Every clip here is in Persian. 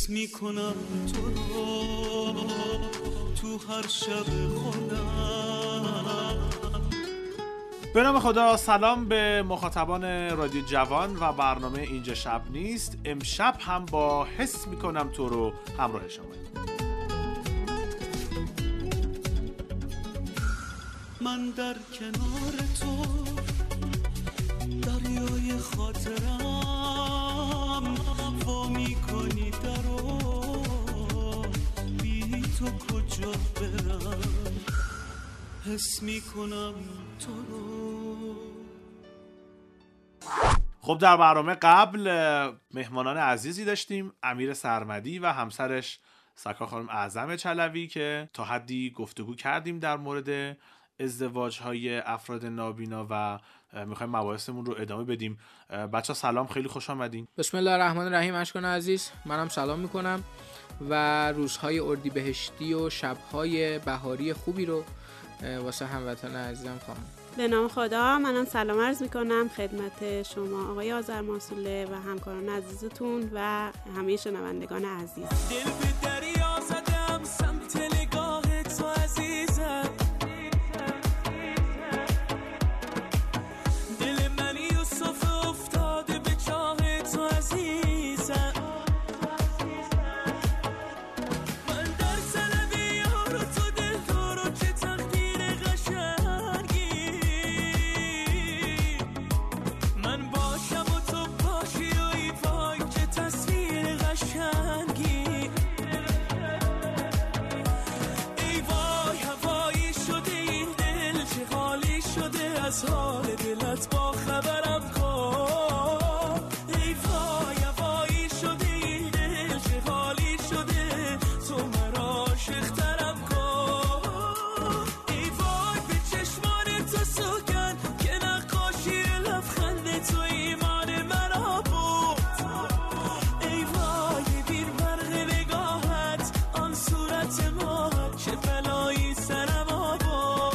حس میکنم تو رو تو هر شب خودم. به نام خدا. سلام به مخاطبان رادیو جوان و برنامه اینجا شب نیست. امشب هم با حس میکنم تو رو همراه شما. من در کنار تو دریای خاطرم وا میکنی درو بی تو کجا برم حس میکنم تو رو. خب در برنامه قبل مهمانان عزیزی داشتیم، امیر سرمدی و همسرش سکا خانم اعظم چلوی که تا حدی گفتگو کردیم در مورد ازدواج‌های افراد نابینا و میخوایم مباحثمون رو ادامه بدیم. بچه‌ها سلام، خیلی خوش آمدین. بسم الله الرحمن الرحیم. اشکان عزیز، منم سلام میکنم و روزهای اردیبهشتی و شبهای بهاری خوبی رو واسه هموطن عزیزم خواهم. به نام خدا، منم سلام عرض میکنم خدمت شما آقای آذرماسوله و همکاران عزیزتون و همه شنوندگان عزیز. دل به دریا زدم سمت نگاه تو عزیزم، دل من یوسف افتاده به چاه تو عزیزم. من در طلب یار و تو دل تو رو که تقدیر قشنگی من باشم و تو باشی و ای وای که تصویر قشنگی. ای وای هوایی شده این دل چه حالی شده از حال دلت با خبرم کن. ای وای هوایی شده این دل چه حالی شده تو مرا عاشق‌ترم کن. ای وای به چشمان تو سوگن که نقاشی لبخند تو ایمان مرا بود. ای وای بیر برق نگاهت آن صورت ما چه بلایی سرم آورد.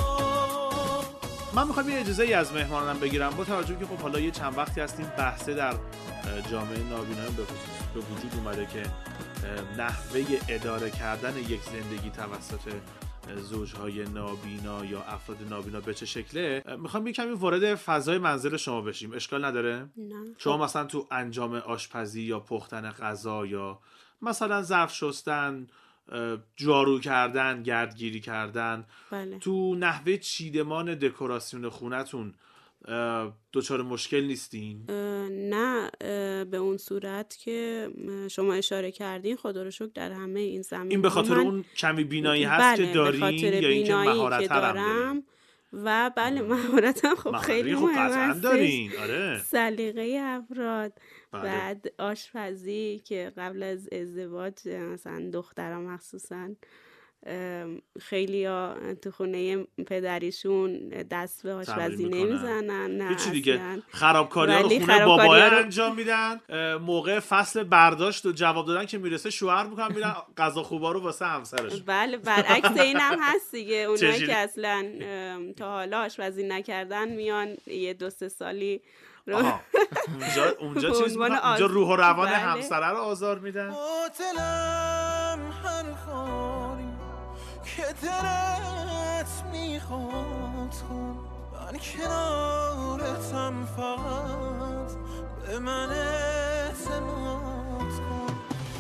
من میخوام یه اجازه ای از مهمانانم بگیرم با توجه که خب حالا یه چند وقتی هستیم بحثه در جامعه نابینایان به وجود اومده که نحوه اداره کردن یک زندگی توسط زوجهای نابینا یا افراد نابینا به چه شکله. میخوام یه کمی وارد فضای منزل شما بشیم، اشکال نداره؟ نه. شما مثلا تو انجام آشپزی یا پختن غذا یا مثلا ظرف شستن، جارو کردن، گردگیری کردن، بله. تو نحوه چیدمان دکوراسیون خونتون دچار مشکل نیستین؟ نه، به اون صورت که شما اشاره کردین خدا رو شکر در همه این زمین این به خاطر اون کمی بینایی هست که دارین یا اینکه مهارت دارم؟ و بله مهارتم خب خیلی خوب مهم قطعا هست. دارین. آره. سلیقه افراد. بله. بعد آشپزی که قبل از ازدواج مثلا دخترم مخصوصا خیلی ها تو خونه پدریشون دست به آشپزی نمیزنن. نه چی دیگه اصلاً. خرابکاری ها رو خونه بابایا انجام میدن. موقع فصل برداشت و جواب دادن که میرسه شوهر میکنن میرن غذا خوبا رو واسه همسرش. بله برعکس این هم هست دیگه. اونایی که اصلا تا حالا آشپزی نکردن میان یه 2-3 سالی اونجا چیز اونجا روح و روان همسره رو آزار میدن. باطلم هر خاری که دلت میخواد کن، من کنارتم فقط به من اعتماد کن.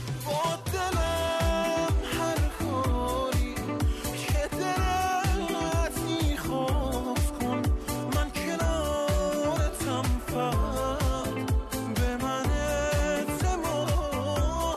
باطلم هر خاری که دلت میخواد کن، من کنارتم فقط به من اعتماد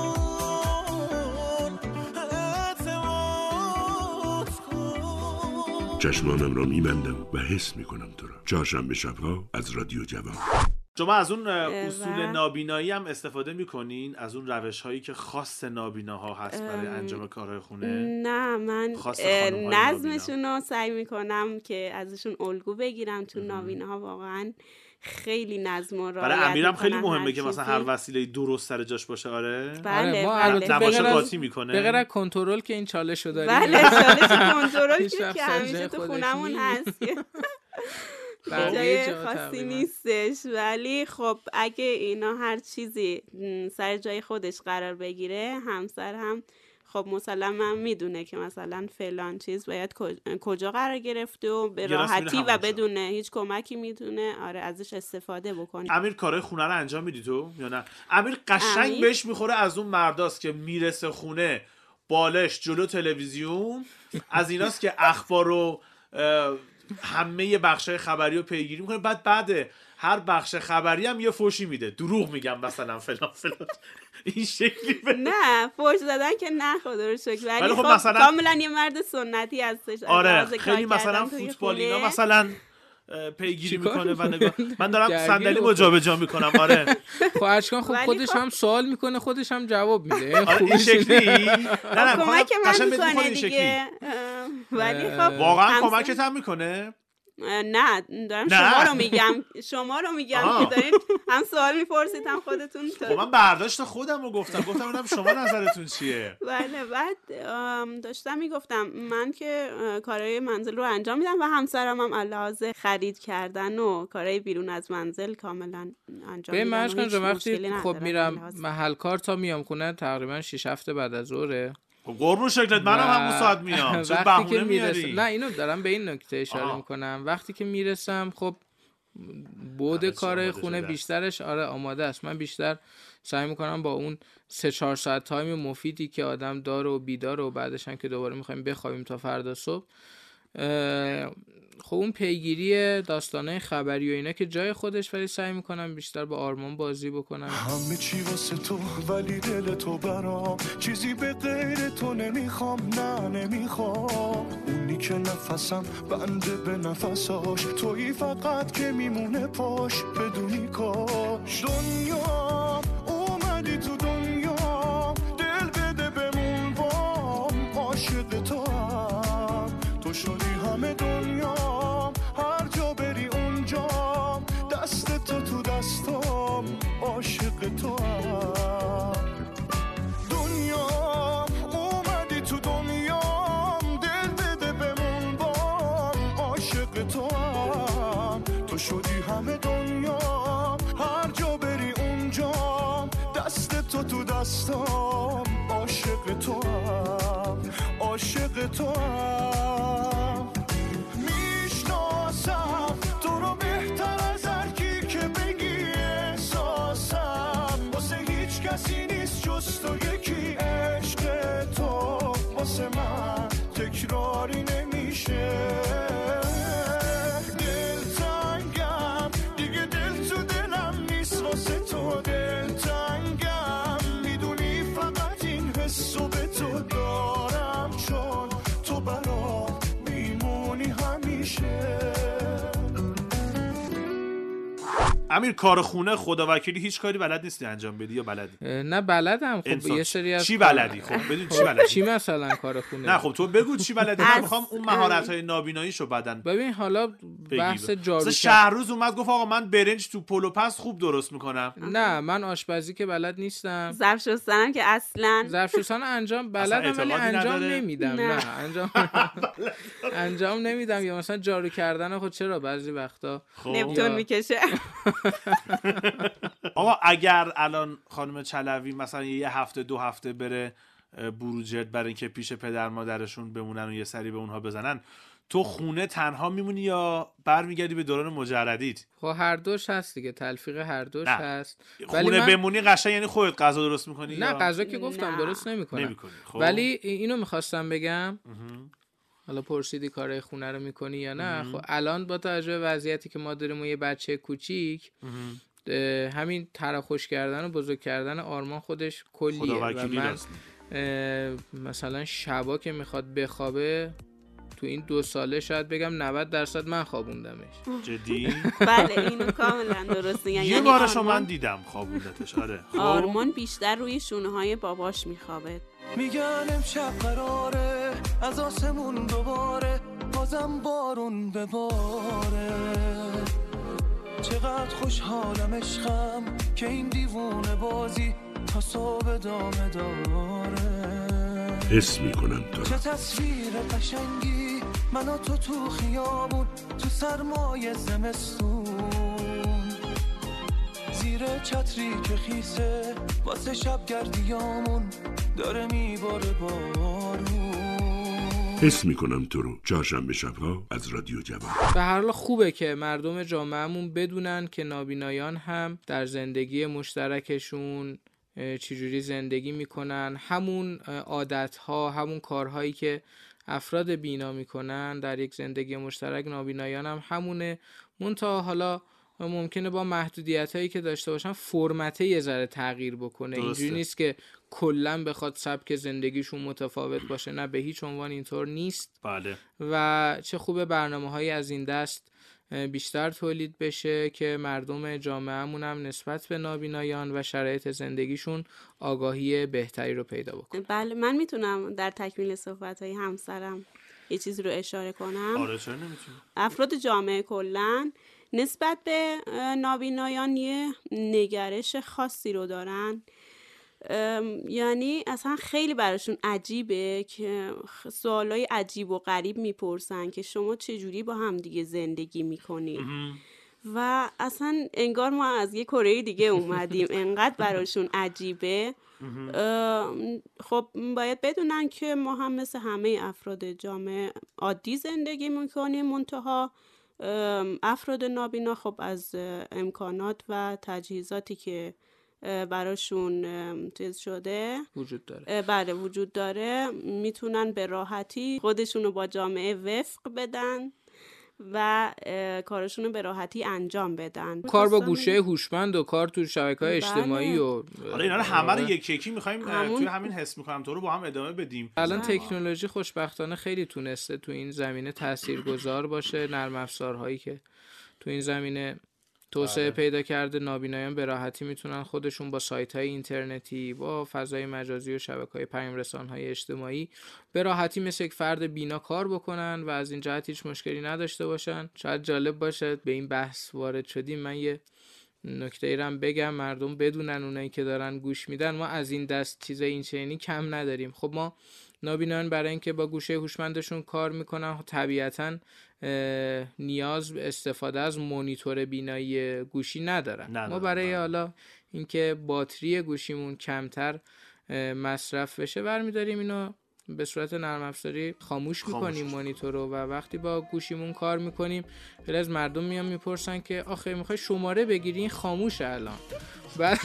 کن. چشمانم را میبندم و حس میکنم تو را. چهارشنبه شبها از رادیو جوان. شما از اون اصول نابینایی هم استفاده میکنین؟ از اون روش هایی که خاص نابیناها هست برای انجام کارهای خونه؟ نه، من نظمشون رو سعی میکنم که ازشون الگو بگیرم. تو نابیناها واقعا خیلی نظم و رعایت. برای امیرم خیلی مهمه که مثلا هر وسیله درست سر جاش باشه. آره. بله. ما نباشه قاطی میکنه. به غیر از کنترل که این چالش رو داریم. بله چالش کنترل که همیشه تو خونمون هست. جای خاصی نیستش، ولی خب اگه اینا هر چیزی سر جای خودش قرار بگیره، همسر هم خب مسلما میدونه که مثلا فلان چیز باید کجا قرار گرفته و به راحتی و بدون هیچ کمکی میتونه ازش استفاده بکنه. امیر کارهای خونه رو انجام میدی تو یا نه؟ امیر قشنگ بهش میخوره از اون مرداست که میرسه خونه بالش جلو تلویزیون، از ایناست که اخبار و همه بخشای خبری رو پیگیری میکنه، بعد هر بخش خبری هم یه فوشی میده، دروغ میگم مثلا فلان این شکلی نه فوش دادن که نه خدا رو شکر، ولی خب مثلا کاملا یه مرد سنتی هستش. آره خیلی مثلا فوتبالینا مثلا پیگیری میکنه و نگاه من دارم صندلیمو جابجا میکنم. آره خب اشکان خب خودش هم سوال میکنه خودش هم جواب میده. آره این شکلی نه کمک من میکنه دیگه، ولی خب واقعا کمکت هم میکنه. نه دارم شما رو میگم که دارین هم سوال میپرسید هم خودتون. خب من برداشت خودم رو گفتم ببینم شما نظرتون چیه. بله بعد داشتم میگفتم من که کارهای منزل رو انجام میدم و همسرم هم علاوه خرید کردن و کارهای بیرون از منزل کاملا انجام میدم. به مشکن وقتی خب میرم محل کار تا میام خونه تقریبا 6 هفته بعد از ظهره. قربون شکلت منم همون ساعت میام. چه بهونه میاری؟ نه اینو دارم به این نکته اشاره میکنم. وقتی که میرسم خب بود کار خونه بیشترش آماده است. من بیشتر سعی میکنم با اون 3-4 ساعت تایم مفیدی که آدم داره و بیداره و بعدش هم که دوباره میخوایم بخوابیم تا فردا صبح، خب اون پیگیری داستانه خبری و اینا که جای خودش، ولی سعی میکنم بیشتر با آرمان بازی بکنم. همه چی واسه تو ولی دل تو برام، چیزی به غیر تو نمیخوام، نه نمیخوام. اونی که نفسم بنده به نفساش، تویی فقط که میمونه پاش بدونی کاش. دنیا اومدی تو دنیا، دل بده بمون بام، عاشق تو هم تو شدی همه دنیا، هر جا بری اونجا دست تو دستام، عاشق تو هم. دنیا اومدی تو دنیا، دل بده بمون بام، عاشق تو هم تو شدی همه دنیا، هر جا بری اونجا دست تو دستام، عاشق تو هم، عاشق تو هم. میشناسم تو رو بهتر از هر کی که بگی احساسم، واسه هیچ کسی نیست جز تو یکی، عشق تو واسه من تکراری نمیشه. دلتنگم دیگه، دل تو دلم نیست واسه تو، دلتنگم میدونی فقط این حسو به تو دارم، چون تو برام میمونی همیشه. امیر کار خونه خداوکیلی هیچ کاری بلد نیستی انجام بدی یا بلدی؟ نه بلدم. خب یه سری از چی بلدی؟ خب بدون چی بلدی؟ چی مثلا کار خونه؟ نه خب تو بگو چی بلدی. من میخوام اون مهارت‌های نابیناییشو بدن. ببین حالا بحث جارو شهروز اومد گفت آقا من برنج تو پلو پس خوب درست میکنم. نه من آشپزی که بلد نیستم. ظرف شستنم که اصلا ظرف شستن انجام بلدم ولی انجام نمیدم. نه انجام نمیدم. یا مثلا جارو کردن خود چرا بعضی وقتا نپتون میکشه. آقا اگر الان خانم چلوی مثلا یه هفته 2 هفته بره بروجرد برای اینکه پیش پدر مادرشون بمونن و یه سری به اونها بزنن، تو خونه تنها میمونی یا برمیگردی به دوران مجردیت؟ خب هر دوش هست دیگه، تلفیق هر دوش هست. خونه بمونی قشنگ یعنی خودت غذا درست میکنی؟ نه غذا که گفتم درست نمیکنم. خب. ولی اینو میخواستم بگم حالا پرسیدی کارهای خونه رو میکنی یا نه. خب الان با توجه به وضعیتی که ما داریم و یه بچه کوچیک، همین تراخوش کردن و بزرگ کردن آرمان خودش کلیه و من مثلا شبا که میخواد بخوابه تو این 2 ساله شاید بگم 90% من خوابوندمش. جدی؟ بله اینو کاملا درسته. یه بارشو من دیدم خوابوندتش. آره آرمان بیشتر روی شونه های باباش میخوابه. میگن امشب قراره از آسمون دوباره بازم بارون بباره، چقدر خوشحالم عشقم که این دیوونه بازی تا صبح ادامه داره. حس میکنم تو چه تصویر قشنگی من و تو خیابون تو سرمای زمستون زیر چتری که خیسه واسه شب گردیامون داره میباره بارون حس میکنم تو رو چهارشنبه شب‌ها از رادیو جوان. به هر حال خوبه که مردم جامعهمون بدونن که نابینایان هم در زندگی مشترکشون چجوری زندگی میکنن، همون عادتها، همون کارهایی که افراد بینا میکنن در یک زندگی مشترک نابینایان هم همونه. منتها حالا ممکنه با محدودیتایی که داشته باشن فرمته یه ذره تغییر بکنه. اینجوری نیست که کلا بخواد سبک زندگیشون متفاوت باشه، نه به هیچ عنوان اینطور نیست. بله. و چه خوبه برنامه‌هایی از این دست بیشتر تولید بشه که مردم جامعهمون هم نسبت به نابینایان و شرایط زندگیشون آگاهی بهتری رو پیدا بکنه. بله، من میتونم در تکمیل صحبت‌های همسرم یه چیزی رو اشاره کنم. آره چرا نمیتونم. افراد جامعه کلاً نسبت به نابینایان یه نگرش خاصی رو دارن، یعنی اصلا خیلی براشون عجیبه که سوالای عجیب و غریب میپرسن که شما چجوری با هم دیگه زندگی میکنید و اصلا انگار ما از یه کره دیگه اومدیم، انقدر براشون عجیبه. خب باید بدونن که ما هم مثل همه افراد جامعه عادی زندگی میکنیم، منتها افراد نابینا خب از امکانات و تجهیزاتی که براشون چیز شده وجود داره، بله وجود داره، میتونن به راحتی خودشونو با جامعه وفق بدن و کارشونو به راحتی انجام بدن. کار با گوشه هوشمند و کار تو شبکه‌های اجتماعی و حالا اینا رو همه رو یکی یکی می‌خوایم توی همین حس می‌کنم تو رو با هم ادامه بدیم. الان تکنولوژی خوشبختانه خیلی تونسته تو این زمینه تاثیرگذار باشه. نرم افزارهایی که تو این زمینه توسعه پیدا کرده، نابینایان به راحتی میتونن خودشون با سایت‌های اینترنتی، با فضای مجازی و شبکه‌های پیام‌رسان‌های اجتماعی به راحتی مثل یک فرد بینا کار بکنن و از این جهت هیچ مشکلی نداشته باشن. شاید جالب باشه به این بحث وارد شدیم، من یه نکته‌ای رو بگم مردم بدونن، اونایی که دارن گوش میدن، ما از این دست چیزای این چنینی کم نداریم. خب ما نابینایان برای اینکه با گوشه هوشمندشون کار میکنن طبیعتاً نیاز به استفاده از مانیتور بینایی گوشی ندارن. ما برای حالا اینکه باتری گوشیمون کمتر مصرف بشه برمی‌داریم اینو به صورت نرم افزاری خاموش میکنیم مانیتور رو و وقتی با گوشیمون کار میکنیم خیلی از مردم میان میپرسن که آخه میخوای شماره بگیری این خاموشه الان. بعد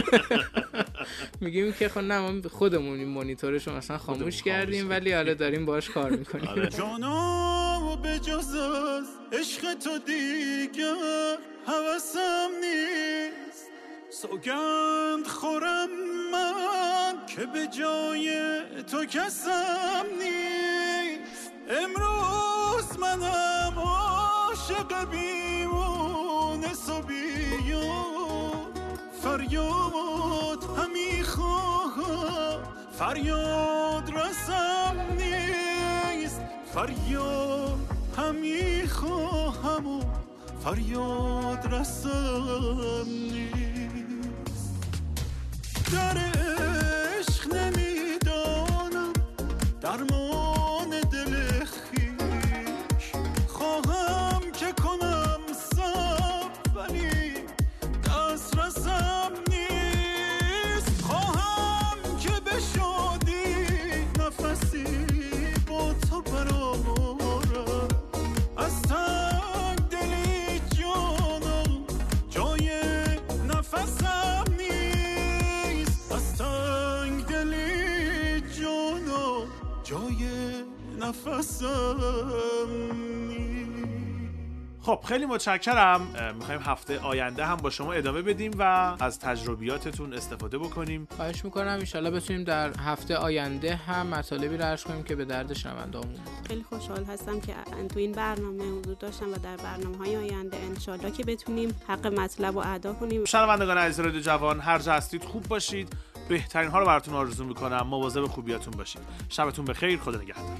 میگیم که خب نه ما خودمون این مانیتورشو مثلا خاموش کردیم ولی حالا داریم باهاش کار میکنیم. جانو به جز از عشق تو دیگر هوسم نیست، سوگند خورم من که به جای تو کسم نیست. امروز منم عاشق بیمونه صبیون، فریاد همی خواهم فریاد رسم نیست، فریاد همی خواهم و فریاد رسم نیست. در عشق نمیدانم درمان دل خویش، خواهم که کنم صبر ولی دست رسم نیست. خواهم که به شادی نفسی با تو برارم، از تنگ دلی جانم جای نفسم نیست، از تنگ دلی جانم جای نفسم نیست. خب خیلی متشکرم. میخوایم هفته آینده هم با شما ادامه بدیم و از تجربیاتتون استفاده بکنیم. خواهش میکنم انشالله بتونیم در هفته آینده هم مطالبی رو عرض کنیم که به درد شنونده‌مون. خیلی خوشحال هستم که تو این برنامه حضور داشتم و در برنامه‌های آینده انشالله که بتونیم حق مطلب رو ادا کنیم. شنوندگان عزیز رادیو جوان، هر جا هستید خوب باشید. بهترین ها رو براتون آرزو میکنم. مواظب خوبیاتون باشید. شبتون بخیر. خدا نگهدار.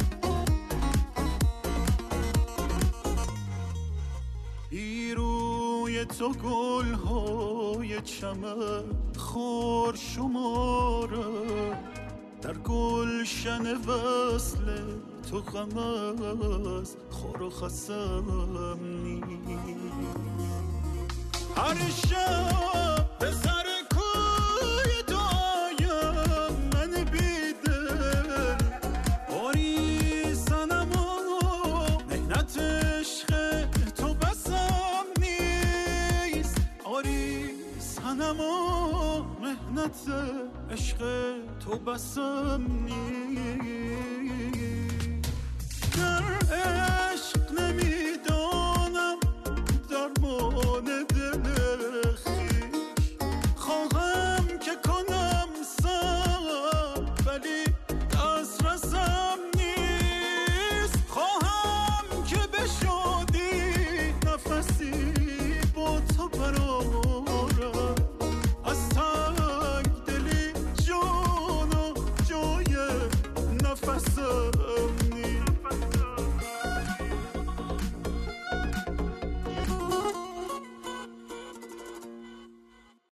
روی تو گل‌های چمن خار شماره، در گل گلشن وصل تو غم از خور و خسم نیست. هر شب به سر کوی تو آیم من بیدل، آری سنم و مهنت عشق تو بسم نیست. آری سنم و مهنت عشق تو بسم نیست. در